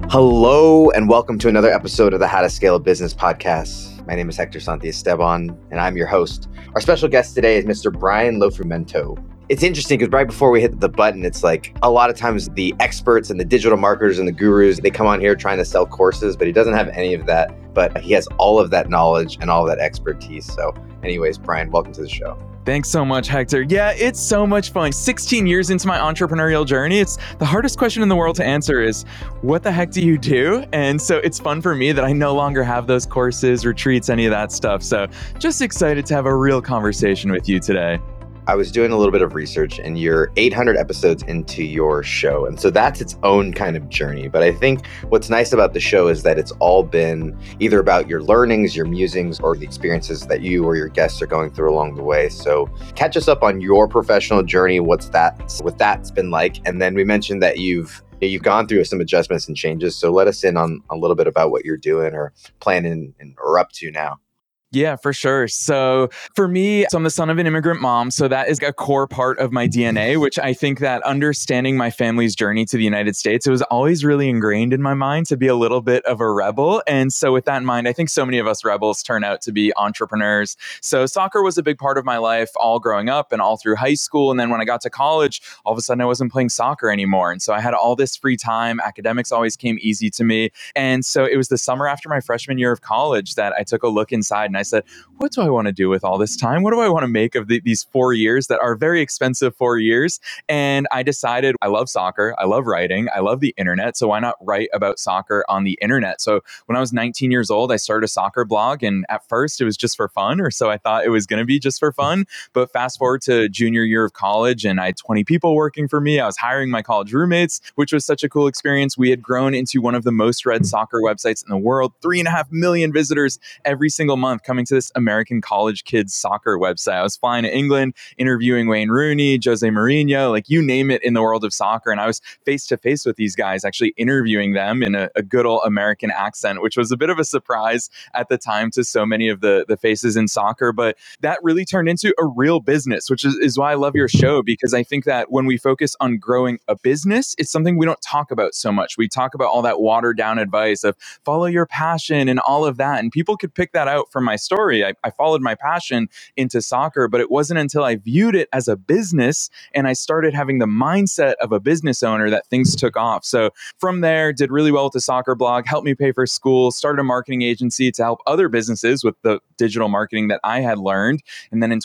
Hello, and welcome to another episode of the How to Scale a Business podcast. My name is Hector Santiesteban, and I'm your host. Our special guest today is Mr. Brian Lofrumento. It's interesting because right before we hit the button, it's like a lot of times the experts and the digital marketers and the gurus, they come on here trying to sell courses, but he doesn't have any of that. But he has all of that knowledge and all of that expertise. So anyways, Brian, welcome to the show. Thanks so much, Hector. Yeah, it's so much fun. 16 years into my entrepreneurial journey, it's the hardest question in the world to answer is, what the heck do you do? And so it's fun for me that I no longer have those courses, retreats, any of that stuff. So just excited to have a real conversation with you today. I was doing a little bit of research and you're 800 episodes into your show. And so that's its own kind of journey. But I think what's nice about the show is that it's all been either about your learnings, your musings, or the experiences that you or your guests are going through along the way. So catch us up on your professional journey. What that's been like. And then we mentioned that you've gone through some adjustments and changes. So let us in on a little bit about what you're doing or planning or up to now. Yeah, for sure. So for me, I'm the son of an immigrant mom. So that is a core part of my DNA, which I think that understanding my family's journey to the United States, it was always really ingrained in my mind to be a little bit of a rebel. And so with that in mind, I think so many of us rebels turn out to be entrepreneurs. So soccer was a big part of my life all growing up and all through high school. And then when I got to college, all of a sudden I wasn't playing soccer anymore. And so I had all this free time. Academics always came easy to me. And so it was the summer after my freshman year of college that I took a look inside and I said, what do I want to do with all this time? What do I want to make of these 4 years that are very expensive 4 years? And I decided I love soccer. I love writing. I love the internet. So why not write about soccer on the internet? So when I was 19 years old, I started a soccer blog. And at first it was just for fun, or so I thought it was going to be just for fun. But fast forward to junior year of college and I had 20 people working for me. I was hiring my college roommates, which was such a cool experience. We had grown into one of the most read soccer websites in the world, 3.5 million visitors every single month coming to this American college kids soccer website. I was flying to England, interviewing Wayne Rooney, Jose Mourinho, like you name it in the world of soccer. And I was face to face with these guys, actually interviewing them in a good old American accent, which was a bit of a surprise at the time to so many of the faces in soccer. But that really turned into a real business, which is why I love your show, because I think that when we focus on growing a business, it's something we don't talk about so much. We talk about all that watered down advice of follow your passion and all of that. And people could pick that out from my story. I followed my passion into soccer, but it wasn't until I viewed it as a business and I started having the mindset of a business owner that things took off. So from there, did really well with the soccer blog, helped me pay for school, started a marketing agency to help other businesses with the digital marketing that I had learned. And then in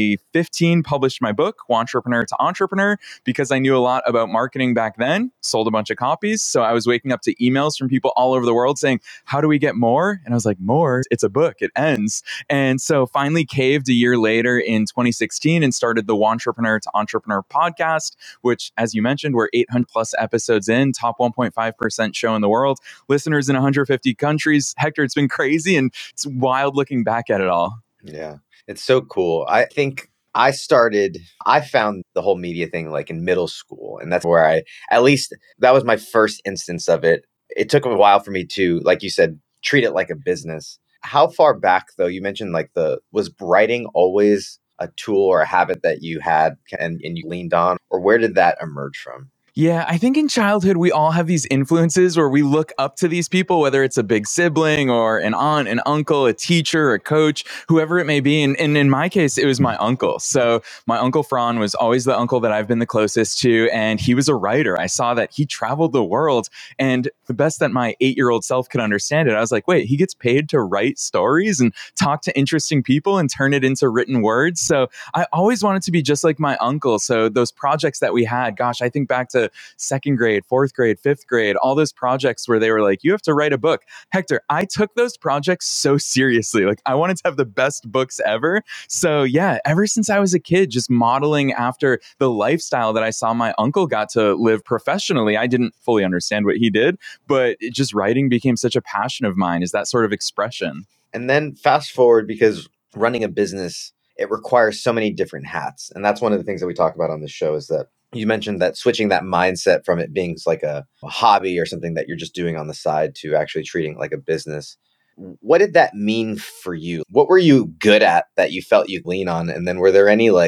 2015, published my book, Wantrepreneur to Entrepreneur, because I knew a lot about marketing back then, sold a bunch of copies. So I was waking up to emails from people all over the world saying, how do we get more? And I was like, more? It's a book. It ends. And so finally caved a year later in 2016 and started the Wantrepreneur to Entrepreneur podcast, which, as you mentioned, we're 800 plus episodes in, top 1.5% show in the world, listeners in 150 countries. Hector, it's been crazy and it's wild looking back at it all. Yeah, it's so cool. I think I found the whole media thing like in middle school. And that's where that was my first instance of it. It took a while for me to, like you said, treat it like a business. How far back, though, you mentioned was writing always a tool or a habit that you had and you leaned on, or where did that emerge from? Yeah, I think in childhood, we all have these influences where we look up to these people, whether it's a big sibling or an aunt, an uncle, a teacher, a coach, whoever it may be. And in my case, it was my uncle. So my uncle Fran was always the uncle that I've been the closest to. And he was a writer. I saw that he traveled the world. And the best that my 8-year-old self could understand it, I was like, wait, he gets paid to write stories and talk to interesting people and turn it into written words. So I always wanted to be just like my uncle. So those projects that we had, gosh, I think back to second grade, fourth grade, fifth grade, all those projects where they were like, you have to write a book. Hector, I took those projects so seriously. Like I wanted to have the best books ever. So yeah, ever since I was a kid, just modeling after the lifestyle that I saw my uncle got to live professionally. I didn't fully understand what he did, but just writing became such a passion of mine, is that sort of expression. And then fast forward, because running a business, it requires so many different hats. And that's one of the things that we talk about on this show is that you mentioned that switching that mindset from it being like a hobby or something that you're just doing on the side to actually treating it like a business. What did that mean for you? What were you good at that you felt you'd lean on? And then were there any like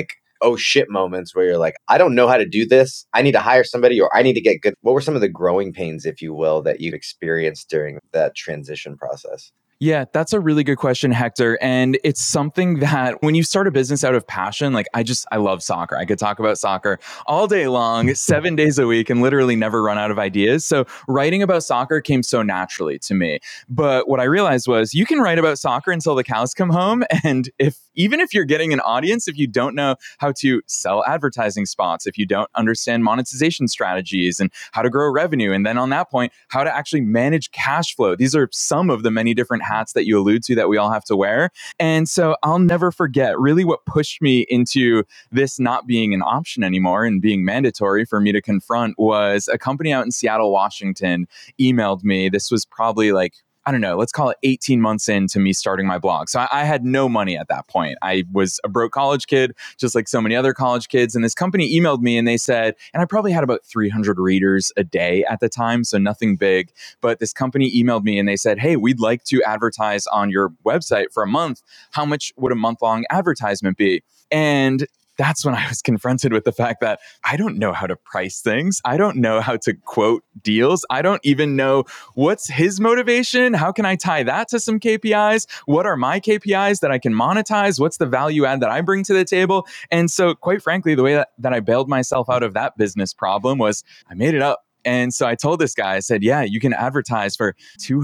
oh shit moments where you're like, I don't know how to do this. I need to hire somebody or I need to get good. What were some of the growing pains, if you will, that you've experienced during that transition process? Yeah, that's a really good question, Hector. And it's something that when you start a business out of passion, like I love soccer. I could talk about soccer all day long, 7 days a week, and literally never run out of ideas. So writing about soccer came so naturally to me. But what I realized was you can write about soccer until the cows come home. And even if you're getting an audience, if you don't know how to sell advertising spots, if you don't understand monetization strategies and how to grow revenue, and then on that point, how to actually manage cash flow. These are some of the many different hats that you allude to that we all have to wear. And so I'll never forget really what pushed me into this not being an option anymore and being mandatory for me to confront was a company out in Seattle, Washington emailed me. This was probably like, I don't know, let's call it 18 months into me starting my blog. So I had no money at that point. I was a broke college kid, just like so many other college kids. And this company emailed me and they said, and I probably had about 300 readers a day at the time, so nothing big. But this company emailed me and they said, hey, we'd like to advertise on your website for a month. How much would a month-long advertisement be? And that's when I was confronted with the fact that I don't know how to price things. I don't know how to quote deals. I don't even know what's his motivation. How can I tie that to some KPIs? What are my KPIs that I can monetize? What's the value add that I bring to the table? And so, quite frankly, the way that I bailed myself out of that business problem was I made it up. And so I told this guy, I said, yeah, you can advertise for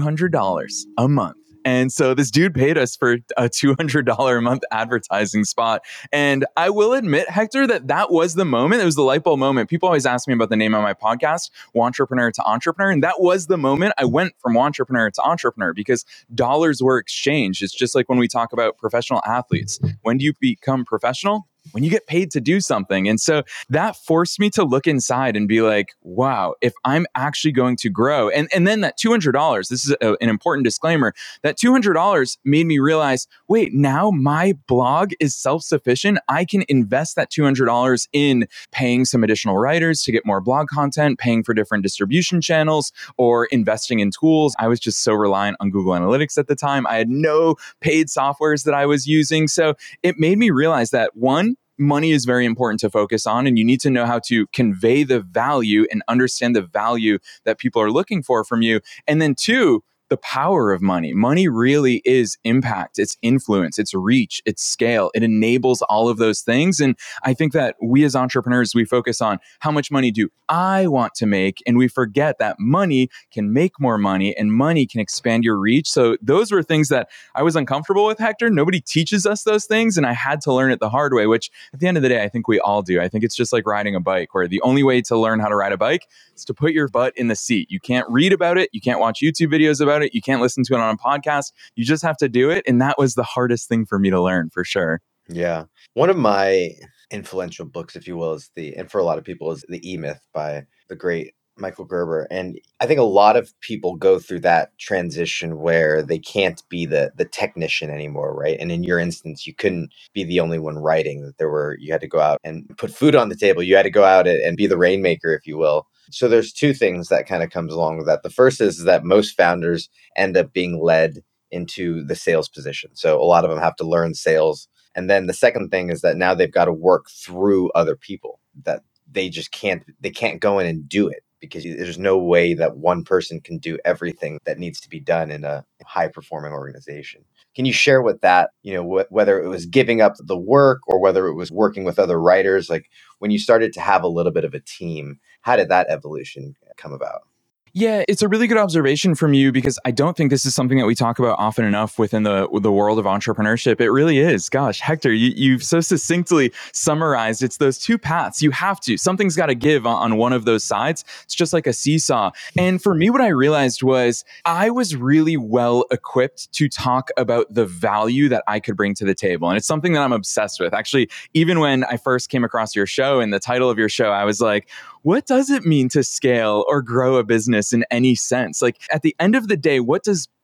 $200 a month. And so this dude paid us for a $200 a month advertising spot. And I will admit, Hector, that was the moment. It was the light bulb moment. People always ask me about the name of my podcast, Wantrepreneur to Entrepreneur. And that was the moment I went from Wantrepreneur to Entrepreneur because dollars were exchanged. It's just like when we talk about professional athletes. When do you become professional? When you get paid to do something. And so that forced me to look inside and be like, wow, if I'm actually going to grow. And then that $200, this is an important disclaimer, that $200 made me realize, wait, now my blog is self-sufficient. I can invest that $200 in paying some additional writers to get more blog content, paying for different distribution channels, or investing in tools. I was just so reliant on Google Analytics at the time. I had no paid softwares that I was using. So it made me realize that one, money is very important to focus on, and you need to know how to convey the value and understand the value that people are looking for from you. And then two, the power of money. Money really is impact, it's influence, it's reach, it's scale. It enables all of those things. And I think that we as entrepreneurs, we focus on how much money do I want to make? And we forget that money can make more money and money can expand your reach. So those were things that I was uncomfortable with, Hector. Nobody teaches us those things. And I had to learn it the hard way, which at the end of the day, I think we all do. I think it's just like riding a bike, where the only way to learn how to ride a bike is to put your butt in the seat. You can't read about it. You can't watch YouTube videos about it. You can't listen to it on a podcast. You just have to do it. And that was the hardest thing for me to learn, for sure. Yeah. One of my influential books, if you will, and for a lot of people, is The E-Myth by the great Michael Gerber. And I think a lot of people go through that transition where they can't be the technician anymore, right? And in your instance, you couldn't be the only one writing. You had to go out and put food on the table. You had to go out and be the rainmaker, if you will. So there's two things that kind of comes along with that. The first is that most founders end up being led into the sales position. So a lot of them have to learn sales. And then the second thing is that now they've got to work through other people, that they can't go in and do it, because there's no way that one person can do everything that needs to be done in a high performing organization. Can you share with that, whether it was giving up the work or whether it was working with other writers, like when you started to have a little bit of a team, how did that evolution come about? Yeah, it's a really good observation from you, because I don't think this is something that we talk about often enough within the world of entrepreneurship. It really is. Gosh, Hector, you've so succinctly summarized. It's those two paths. You have to. Something's got to give on one of those sides. It's just like a seesaw. And for me, what I realized was I was really well equipped to talk about the value that I could bring to the table. And it's something that I'm obsessed with. Actually, even when I first came across your show and the title of your show, I was like, what does it mean to scale or grow a business in any sense? Like, at the end of the day, what does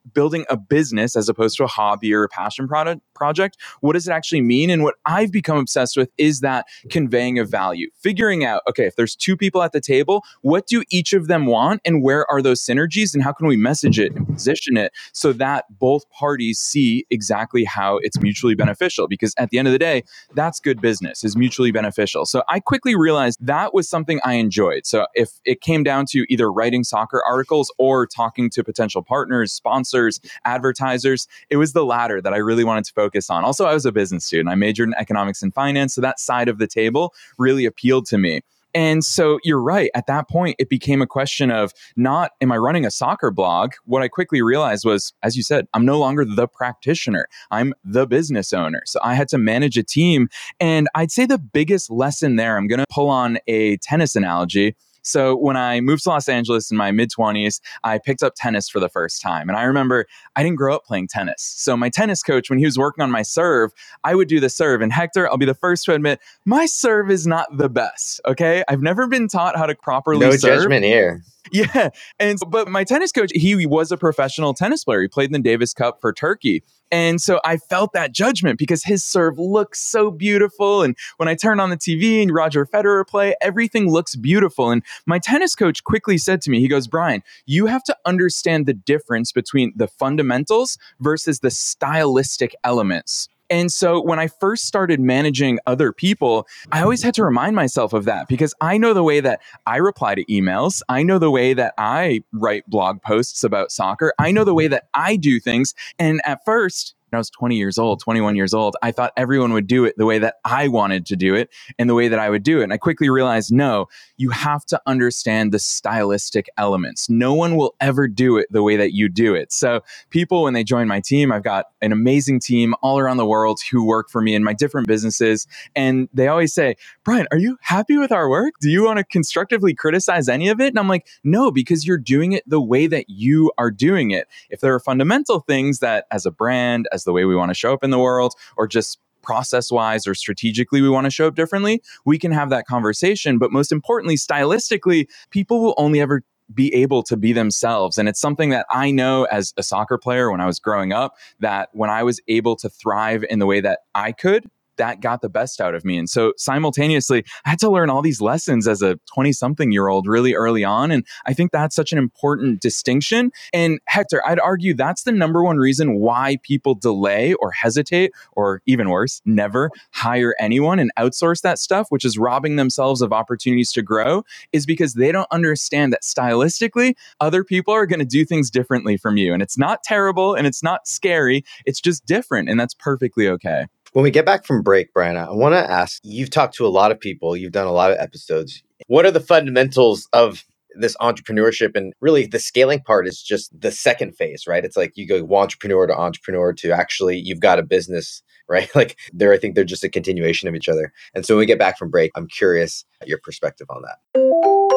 building a business as opposed to a hobby or a passion project. What does it actually mean? And what I've become obsessed with is that conveying of value, figuring out, okay, if there's two people at the table, what do each of them want and where are those synergies and how can we message it and position it so that both parties see exactly how it's mutually beneficial? Because at the end of the day, that's good business, is mutually beneficial. So I quickly realized that was something I enjoyed. So if it came down to either writing soccer articles or talking to potential partners, sponsors, advertisers, it was the latter that I really wanted to focus on. Also, I was a business student. I majored in economics and finance. So that side of the table really appealed to me. And so you're right. At that point, it became a question of not, am I running a soccer blog? What I quickly realized was, as you said, I'm no longer the practitioner. I'm the business owner. So I had to manage a team. And I'd say the biggest lesson there, I'm going to pull on a tennis analogy. So when I moved to Los Angeles in my mid-20s, I picked up tennis for the first time. And I remember I didn't grow up playing tennis. So my tennis coach, when he was working on my serve, I would do the serve. And Hector, I'll be the first to admit, my serve is not the best, okay? I've never been taught how to properly serve. No judgment here. Yeah. But my tennis coach, he was a professional tennis player. He played in the Davis Cup for Turkey. And so I felt that judgment because his serve looks so beautiful. And when I turn on the TV and Roger Federer play, everything looks beautiful. And my tennis coach quickly said to me, he goes, Brian, you have to understand the difference between the fundamentals versus the stylistic elements. And so when I first started managing other people, I always had to remind myself of that because I know the way that I reply to emails. I know the way that I write blog posts about soccer. I know the way that I do things. And at first, when I was 20 years old, 21 years old, I thought everyone would do it the way that I wanted to do it and the way that I would do it. And I quickly realized, no, you have to understand the stylistic elements. No one will ever do it the way that you do it. So people, when they join my team, I've got an amazing team all around the world who work for me in my different businesses. And they always say, Brian, are you happy with our work? Do you want to constructively criticize any of it? And I'm like, no, because you're doing it the way that you are doing it. If there are fundamental things that as a brand, as the way we want to show up in the world, or just process-wise or strategically we want to show up differently, we can have that conversation. But most importantly, stylistically, people will only ever be able to be themselves. And it's something that I know as a soccer player when I was growing up, that when I was able to thrive in the way that I could, that got the best out of me. And so simultaneously, I had to learn all these lessons as a 20-something-year-old really early on. And I think that's such an important distinction. And Hector, I'd argue that's the number one reason why people delay or hesitate, or even worse, never hire anyone and outsource that stuff, which is robbing themselves of opportunities to grow, is because they don't understand that stylistically, other people are going to do things differently from you. And it's not terrible and it's not scary. It's just different. And that's perfectly okay. When we get back from break, Brian, I want to ask, you've talked to a lot of people, you've done a lot of episodes. What are the fundamentals of this entrepreneurship? And really the scaling part is just the second phase, right? It's like you go entrepreneur to actually you've got a business, right? Like I think they're just a continuation of each other. And so when we get back from break, I'm curious your perspective on that.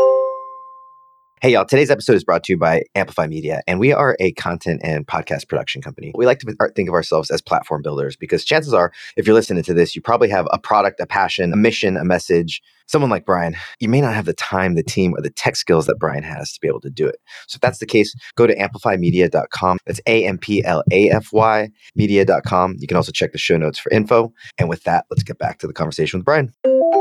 Hey, y'all. Today's episode is brought to you by Amplify Media, and we are a content and podcast production company. We like to think of ourselves as platform builders because chances are, if you're listening to this, you probably have a product, a passion, a mission, a message. Someone like Brian, you may not have the time, the team, or the tech skills that Brian has to be able to do it. So if that's the case, go to amplifymedia.com. That's AMPLAFY media.com. You can also check the show notes for info. And with that, let's get back to the conversation with Brian.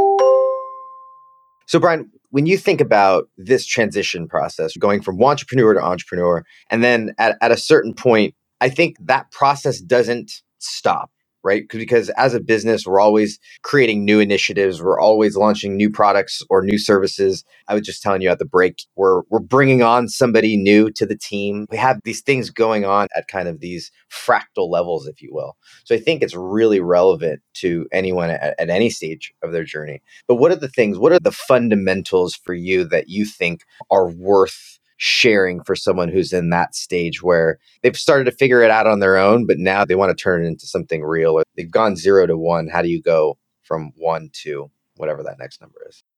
So Brian, when you think about this transition process, going from entrepreneur to entrepreneur, and then at a certain point, I think that process doesn't stop, right? Because as a business, we're always creating new initiatives. We're always launching new products or new services. I was just telling you at the break, we're bringing on somebody new to the team. We have these things going on at kind of these fractal levels, if you will. So I think it's really relevant to anyone at any stage of their journey. But what are the fundamentals for you that you think are worth sharing for someone who's in that stage where they've started to figure it out on their own, but now they want to turn it into something real, or they've gone 0 to 1. How do you go from 1 to whatever that next number is?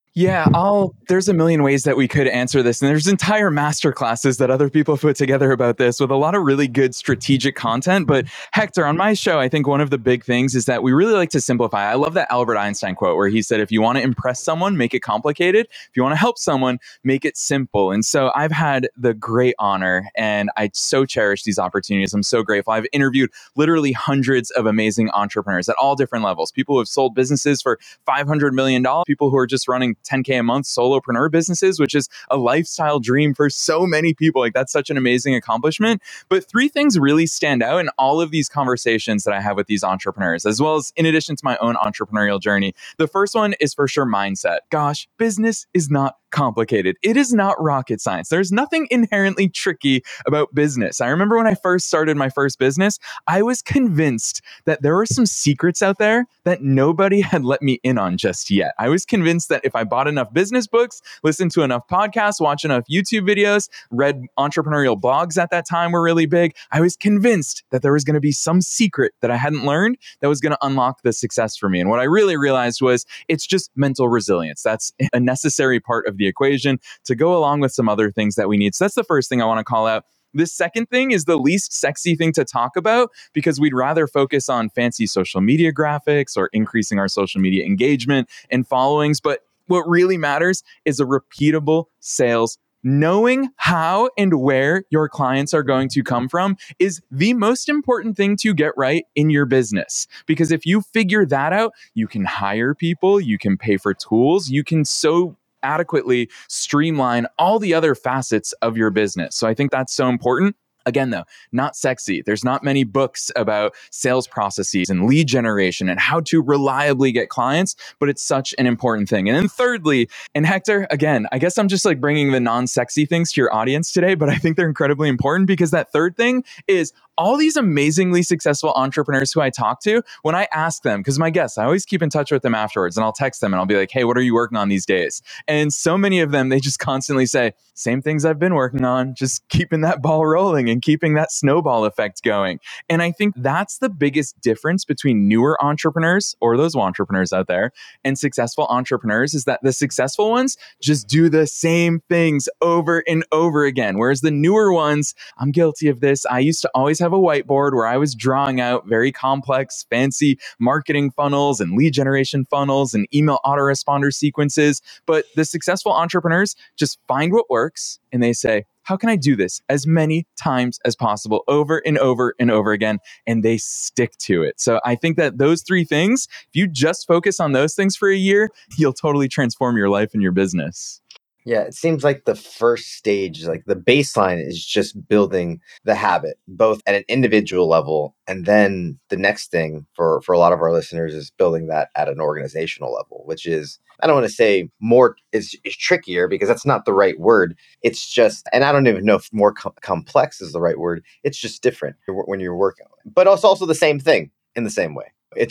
Yeah, there's a million ways that we could answer this. And there's entire master classes that other people put together about this with a lot of really good strategic content. But Hector, on my show, I think one of the big things is that we really like to simplify. I love that Albert Einstein quote where he said, if you want to impress someone, make it complicated. If you want to help someone, make it simple. And so I've had the great honor, and I so cherish these opportunities. I'm so grateful. I've interviewed literally hundreds of amazing entrepreneurs at all different levels, people who have sold businesses for $500 million, people who are just running 10K a month solopreneur businesses, which is a lifestyle dream for so many people. Like, that's such an amazing accomplishment. But three things really stand out in all of these conversations that I have with these entrepreneurs, as well as in addition to my own entrepreneurial journey. The first one is for sure mindset. Gosh, business is not complicated. It is not rocket science. There's nothing inherently tricky about business. I remember when I first started my first business, I was convinced that there were some secrets out there that nobody had let me in on just yet. I was convinced that if I bought enough business books, listened to enough podcasts, watched enough YouTube videos, read entrepreneurial blogs at that time were really big, I was convinced that there was going to be some secret that I hadn't learned that was going to unlock the success for me. And what I really realized was it's just mental resilience. That's a necessary part of the equation to go along with some other things that we need. So that's the first thing I want to call out. The second thing is the least sexy thing to talk about because we'd rather focus on fancy social media graphics or increasing our social media engagement and followings. But what really matters is a repeatable sales. Knowing how and where your clients are going to come from is the most important thing to get right in your business. Because if you figure that out, you can hire people, you can pay for tools, you can so adequately streamline all the other facets of your business. So I think that's so important. Again, though, not sexy. There's not many books about sales processes and lead generation and how to reliably get clients, but it's such an important thing. And then thirdly, and Hector, again, I guess I'm just like bringing the non-sexy things to your audience today, but I think they're incredibly important because that third thing is all these amazingly successful entrepreneurs who I talk to, when I ask them, because my guests, I always keep in touch with them afterwards and I'll text them and I'll be like, hey, what are you working on these days? And so many of them, they just constantly say, same things I've been working on, just keeping that ball rolling and keeping that snowball effect going. And I think that's the biggest difference between newer entrepreneurs or those entrepreneurs out there and successful entrepreneurs is that the successful ones just do the same things over and over again. Whereas the newer ones, I'm guilty of this. I used to always have a whiteboard where I was drawing out very complex, fancy marketing funnels and lead generation funnels and email autoresponder sequences. But the successful entrepreneurs just find what works and they say, how can I do this as many times as possible over and over and over again? And they stick to it. So I think that those three things, if you just focus on those things for a year, you'll totally transform your life and your business. Yeah, it seems like the first stage, like the baseline is just building the habit, both at an individual level. And then the next thing for a lot of our listeners is building that at an organizational level, which is, I don't want to say more is trickier because that's not the right word. It's just, and I don't even know if more complex is the right word. It's just different when you're working, but it's also the same thing in the same way.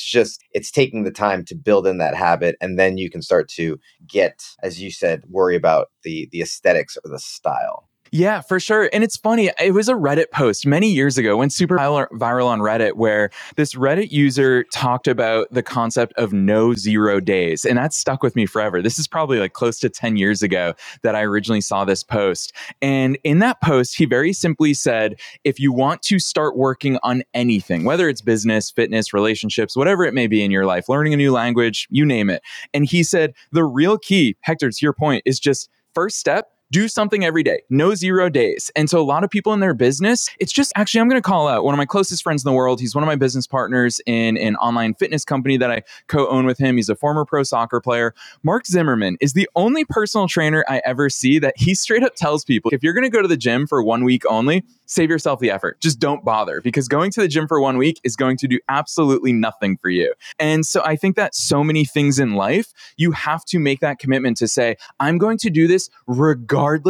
It's taking the time to build in that habit. And then you can start to get, as you said, worry about the aesthetics or the style. Yeah, for sure. And it's funny, it was a Reddit post many years ago, went super viral on Reddit, where this Reddit user talked about the concept of no 0 days. And that stuck with me forever. This is probably like close to 10 years ago that I originally saw this post. And in that post, he very simply said, if you want to start working on anything, whether it's business, fitness, relationships, whatever it may be in your life, learning a new language, you name it. And he said, the real key, Hector, to your point, is just first step, do something every day, no 0 days. And so a lot of people in their business, it's just, actually, I'm going to call out one of my closest friends in the world. He's one of my business partners in an online fitness company that I co-own with him. He's a former pro soccer player. Mark Zimmerman is the only personal trainer I ever see that he straight up tells people, if you're going to go to the gym for 1 week only, save yourself the effort. Just don't bother, because going to the gym for 1 week is going to do absolutely nothing for you. And so I think that so many things in life, you have to make that commitment to say, I'm going to do this regardless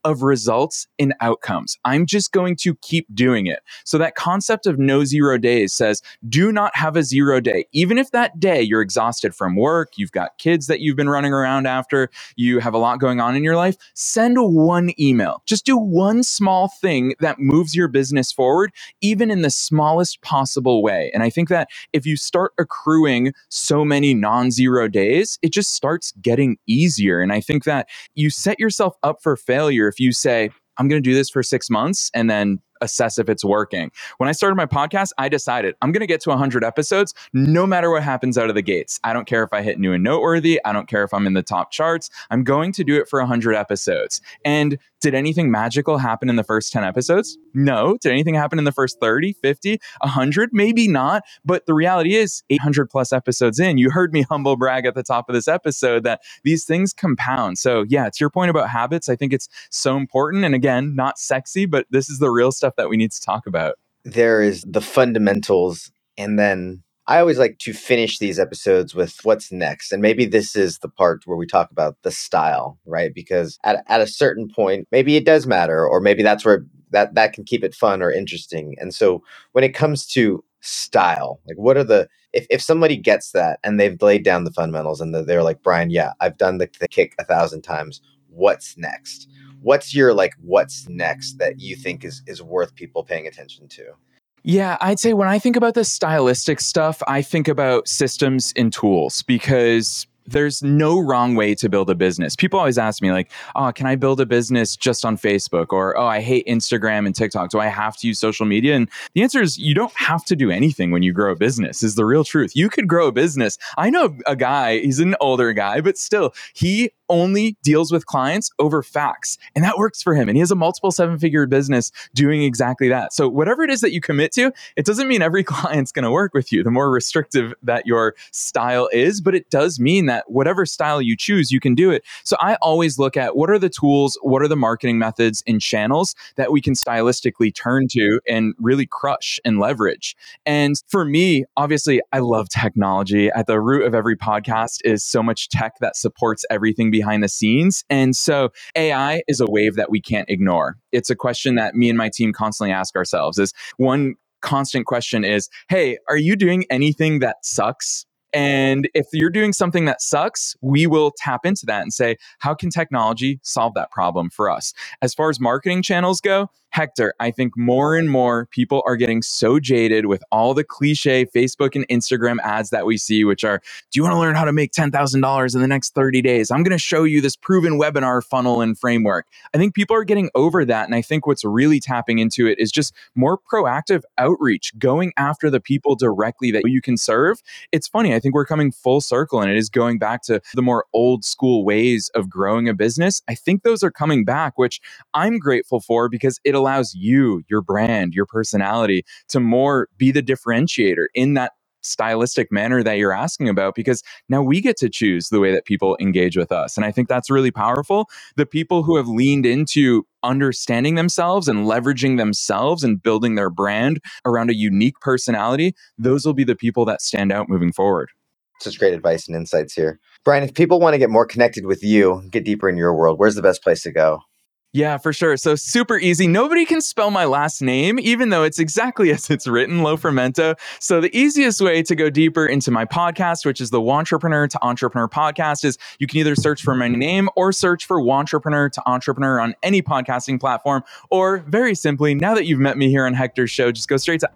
of results and outcomes. I'm just going to keep doing it. So that concept of no 0 days says, do not have a 0 day. Even if that day you're exhausted from work, you've got kids that you've been running around after, you have a lot going on in your life, send one email. Just do one small thing that moves your business forward, even in the smallest possible way. And I think that if you start accruing so many non-0 days, it just starts getting easier. And I think that you set yourself up for failure if you say, I'm going to do this for 6 months and then assess if it's working. When I started my podcast, I decided I'm going to get to 100 episodes no matter what happens out of the gates. I don't care if I hit new and noteworthy. I don't care if I'm in the top charts. I'm going to do it for 100 episodes. And did anything magical happen in the first 10 episodes? No. Did anything happen in the first 30, 50, 100? Maybe not. But the reality is 800 plus episodes in, you heard me humble brag at the top of this episode that these things compound. So yeah, to your point about habits, I think it's so important. And again, not sexy, but this is the real stuff that we need to talk about. There is the fundamentals, and then I always like to finish these episodes with what's next. And maybe this is the part where we talk about the style, right? Because at a certain point, maybe it does matter, or maybe that's where that can keep it fun or interesting. And so when it comes to style, like what are the, if somebody gets that and they've laid down the fundamentals and they're like, Brian, yeah, I've done the kick 1,000 times. What's next? What's your what's next that you think is worth people paying attention to? Yeah, I'd say when I think about the stylistic stuff, I think about systems and tools, because there's no wrong way to build a business. People always ask me can I build a business just on Facebook? Or, I hate Instagram and TikTok. Do I have to use social media? And the answer is you don't have to do anything when you grow a business, is the real truth. You could grow a business. I know a guy, he's an older guy, but still, he only deals with clients over fax. And that works for him. And he has a multiple 7-figure business doing exactly that. So whatever it is that you commit to, it doesn't mean every client's going to work with you, the more restrictive that your style is, but it does mean that whatever style you choose, you can do it. So I always look at what are the tools, what are the marketing methods and channels that we can stylistically turn to and really crush and leverage. And for me, obviously, I love technology. At the root of every podcast is so much tech that supports everything behind the scenes. And so AI is a wave that we can't ignore. It's a question that me and my team constantly ask ourselves. Is one constant question is, hey, are you doing anything that sucks? And if you're doing something that sucks, we will tap into that and say, how can technology solve that problem for us? As far as marketing channels go, Hector, I think more and more people are getting so jaded with all the cliche Facebook and Instagram ads that we see, which are, do you want to learn how to make $10,000 in the next 30 days? I'm going to show you this proven webinar funnel and framework. I think people are getting over that. And I think what's really tapping into it is just more proactive outreach, going after the people directly that you can serve. It's funny. I think we're coming full circle, and it is going back to the more old school ways of growing a business. I think those are coming back, which I'm grateful for, because it allows you, your brand, your personality to more be the differentiator in that stylistic manner that you're asking about, because now we get to choose the way that people engage with us. And I think that's really powerful. The people who have leaned into understanding themselves and leveraging themselves and building their brand around a unique personality, those will be the people that stand out moving forward. Such great advice and insights here. Brian, if people want to get more connected with you, get deeper in your world, where's the best place to go? Yeah, for sure. So super easy. Nobody can spell my last name, even though it's exactly as it's written, Lofermento. So the easiest way to go deeper into my podcast, which is the Wantrepreneur to Entrepreneur podcast, is you can either search for my name or search for Wantrepreneur to Entrepreneur on any podcasting platform. Or very simply, now that you've met me here on Hector's show, just go straight to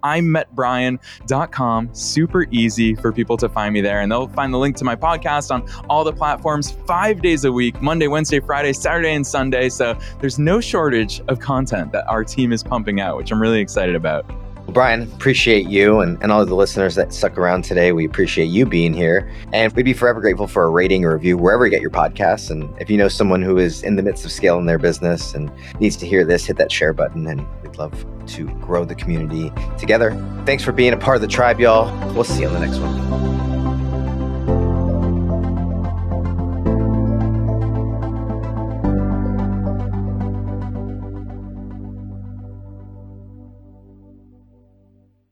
imetbrian.com. Super easy for people to find me there. And they'll find the link to my podcast on all the platforms 5 days a week, Monday, Wednesday, Friday, Saturday, and Sunday. So there's no shortage of content that our team is pumping out, which I'm really excited about. Well, Brian, appreciate you and all of the listeners that stuck around today. We appreciate you being here. And we'd be forever grateful for a rating or review wherever you get your podcasts. And if you know someone who is in the midst of scaling their business and needs to hear this, hit that share button. And we'd love to grow the community together. Thanks for being a part of the tribe, y'all. We'll see you on the next one.